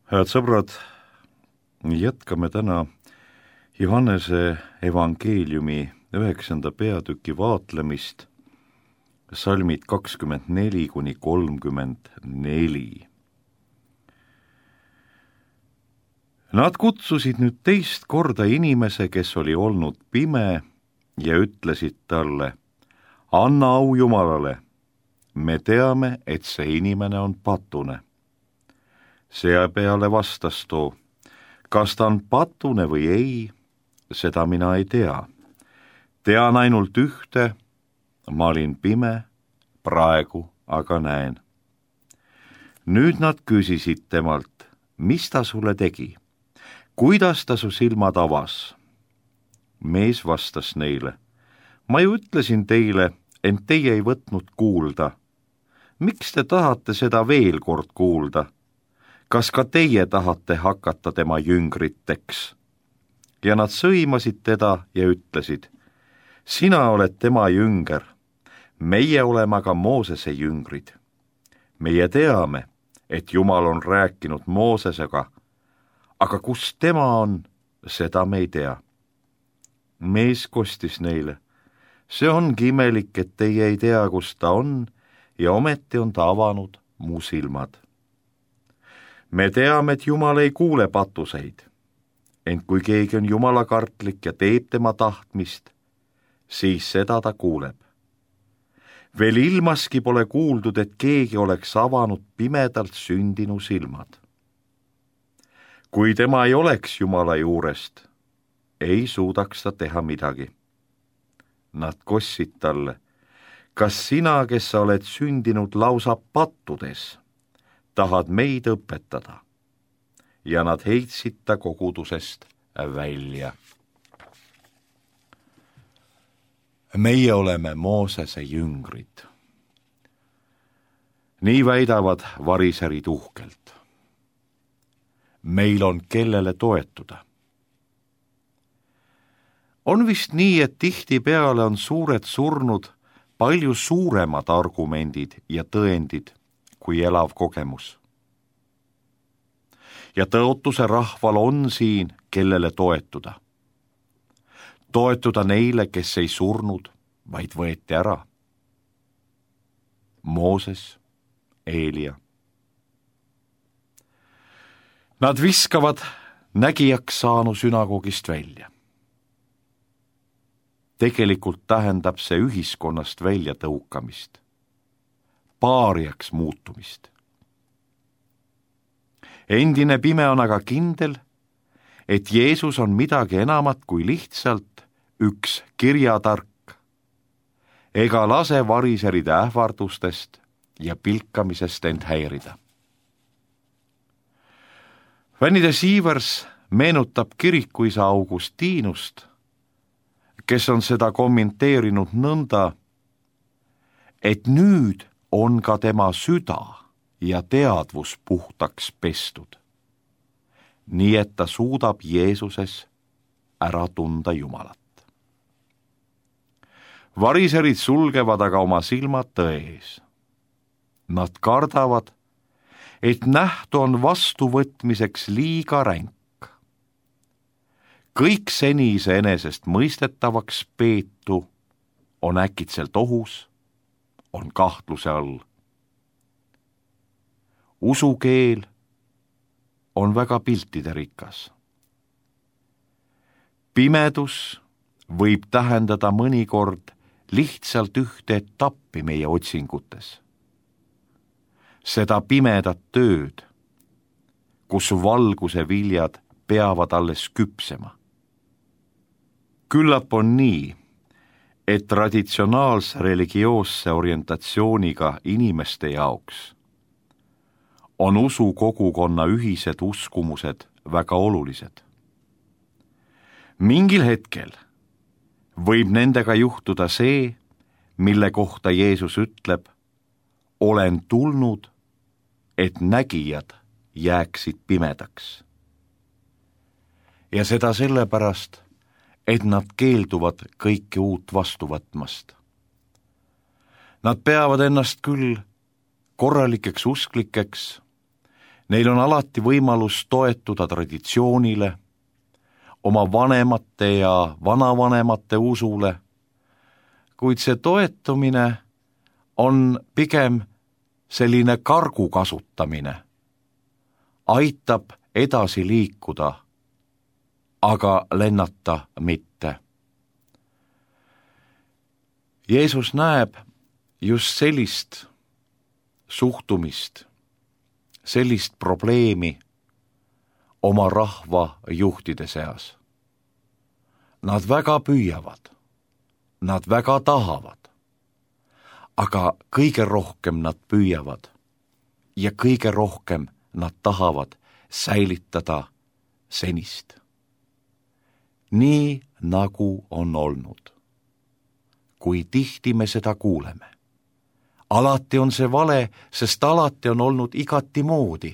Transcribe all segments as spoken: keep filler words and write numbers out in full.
Head sõbrad, jätkame täna Johannese evangeeliumi üheksanda peatüki vaatlemist, salmid kakskümmend neli kuni kolmkümmend neli. Nad kutsusid nüüd teist korda inimese, kes oli olnud pime, ja ütlesid talle: anna au Jumalale, me teame, et see inimene on patune. Seepeale vastas too: kas ta on patune või ei, seda mina ei tea. Tean ainult ühte, ma olin pime, praegu aga näen. Nüüd nad küsisid temalt: mis ta sulle tegi? Kuidas ta su silmad avas? Mees vastas neile: ma ju ütlesin teile, ent teie ei võtnud kuulda. Miks te tahate seda veel kord kuulda? Kas ka teie tahate hakata tema jüngriteks? Ja nad sõimasid teda ja ütlesid: sina oled tema jünger, meie oleme aga Moosese jüngrid. Meie teame, et Jumal on rääkinud Moosesega, aga kus tema on, seda me ei tea. Mees kostis neile: see ongi imelik, et teie ei tea, kus ta on, ja ometi on ta avanud mu silmad. Me teame, et Jumal ei kuule patuseid, ent kui keegi on jumalakartlik ja teeb tema tahtmist, siis seda ta kuuleb. Veel ilmaski pole kuuldud, et keegi oleks avanud pimedalt sündinu silmad. Kui tema ei oleks Jumala juurest, ei suudaks ta teha midagi. Nad kossid talle: kas sina, kes sa oled sündinud lausa pattudes, tahad meid õpetada? Ja nad heitsid ta kogudusest välja. Meie oleme Moosese jüngrid. Nii väidavad variserid uhkelt. Meil on kellele toetuda. On vist nii, et tihtipeale on suured surnud palju suuremad argumendid ja tõendid kui elav kogemus. Ja tõotuse rahval on siin, kellele toetuda. Toetuda neile, kes ei surnud, vaid võeti ära. Mooses, Eelia. Nad viskavad nägijaks saanu sünagogist välja. Tegelikult tähendab see ühiskonnast välja tõukamist, paariaks muutumist. Endine pime on aga kindel, et Jeesus on midagi enamat kui lihtsalt üks kirjatark, ega lase variseride ähvardustest ja pilkamisest end häirida. Vänide Siivers meenutab kirikuisa Augustinust, kes on seda kommenteerinud nõnda, et nüüd on ka tema süda ja teadvus puhtaks pestud, nii et ta suudab Jeesuses ära tunda Jumalat. Variserid sulgevad aga oma silmad tõe ees. Nad kardavad, et nähtu on vastuvõtmiseks liiga ränk. Kõik seni iseenesest mõistetavaks peetu on äkitselt ohus, on kahtluse all. Usukeel on väga piltide rikas. Pimedus võib tähendada mõnikord lihtsalt ühte etappi meie otsingutes. Seda pimedat tööd, kus valguse viljad peavad alles küpsema. Küllap on nii, et traditsionaalse religioosse orientatsiooniga inimeste jaoks on usu kogukonna ühised uskumused väga olulised. Mingil hetkel võib nendega juhtuda see, mille kohta Jeesus ütleb: olen tulnud, et nägijad jääksid pimedaks. Ja seda sellepärast, et nad keelduvad kõike uut vastu võtmast. Nad peavad ennast küll korralikeks usklikeks Neil on alati võimalus toetuda traditsioonile, oma vanemate ja vanavanemate usule, kuid see toetumine on pigem selline kargu kasutamine, aitab edasi liikuda, aga lennata mitte. Jeesus näeb just sellist suhtumist, sellist probleemi oma rahva juhtide seas. Nad väga püüavad, nad väga tahavad, aga kõige rohkem nad püüavad ja kõige rohkem nad tahavad säilitada senist. Nii nagu on olnud. Kui tihti me seda kuuleme. Alati on see vale, sest alati on olnud igati moodi.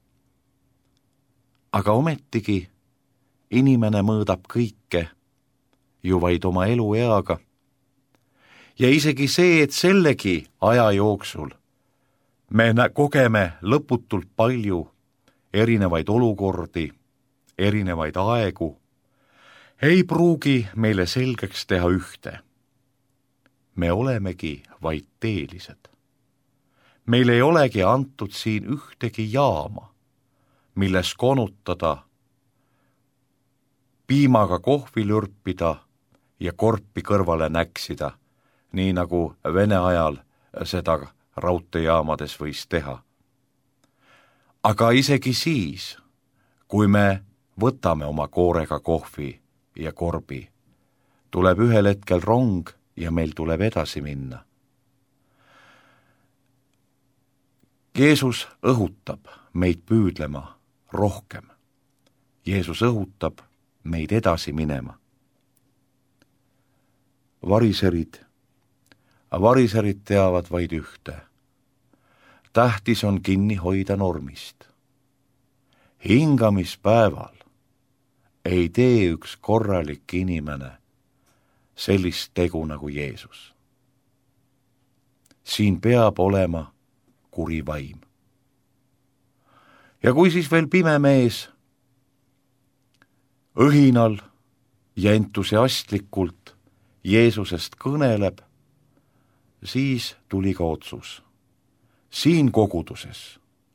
Aga ometigi inimene mõõdab kõike ju vaid oma elueaga. Ja isegi see, et sellegi aja jooksul me kogeme lõputult palju erinevaid olukordi, erinevaid aegu, ei pruugi meile selgeks teha ühte. Me olemegi vaid teelised. Meil ei olegi antud siin ühtegi jaama, milles konutada, piimaga kohvi lürpida ja korpi kõrvale näksida, nii nagu Vene ajal seda raudteejaamades võis teha. Aga isegi siis, kui me võtame oma koorega kohvi ja korbi, tuleb ühel hetkel rong ja meil tuleb edasi minna. Jeesus õhutab meid püüdlema rohkem. Jeesus õhutab meid edasi minema. Variserid, variserid teavad vaid ühte. Tähtis on kinni hoida normist. Hingamispäeval ei tee üks korralik inimene sellist tegu nagu Jeesus. Siin peab olema kuri vaim. Ja kui siis veel pime mees õhinal ja entusiastlikult Jeesusest kõneleb, siis tuli ka otsus. Siin koguduses,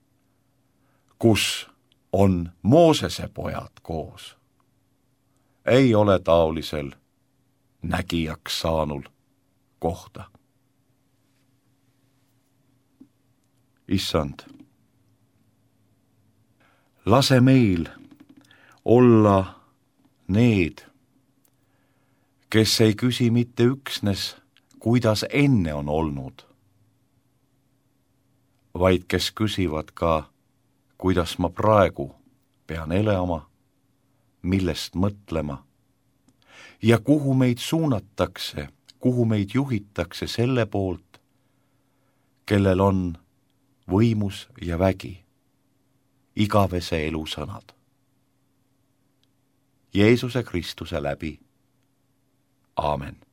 kus on Moosese pojad koos, ei ole taolisel nägijaks saanul kohta. Issand, lase meil olla need, kes ei küsi mitte üksnes, kuidas enne on olnud, vaid kes küsivad ka, kuidas ma praegu pean elama, millest mõtlema ja kuhu meid suunatakse, kuhu meid juhitakse selle poolt, kellel on võimus ja vägi, igavese elu sõnad. Jeesuse Kristuse läbi. Aamen.